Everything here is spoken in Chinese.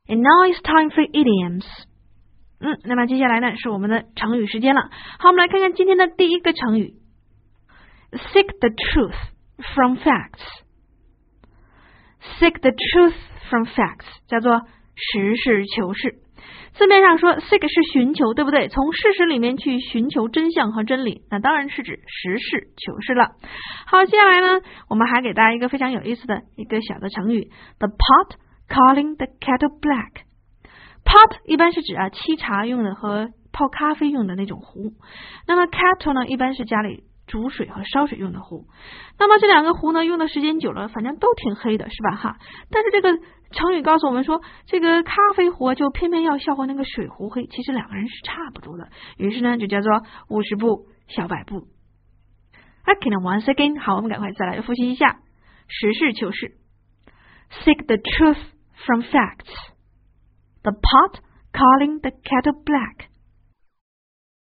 And now it's time for idioms. 那么接下来呢是我们的成语时间了。好，我们来看看今天的第一个成语 Seek the truth from facts. Seek the truth from facts 叫做实事求是。字面上说 seek 是寻求，对不对？从事实里面去寻求真相和真理，那当然是指实事求是了。好，接下来呢我们还给大家一个非常有意思的一个小的成语 The pot calling the kettle black. Pot 一般是指沏茶用的和泡咖啡用的那种壶，那么 kettle 呢一般是家里煮水和烧水用的壶。那么这两个壶呢用的时间久了反正都挺黑的，是吧哈？但是这个成语告诉我们说，这个咖啡壶就偏偏要笑话那个水壶黑，其实两个人是差不多的，于是呢就叫做50步笑百步。Okay, now once again, 好，我们赶快再来复习一下实事求是 Seek the truth from facts. The pot calling the kettle black.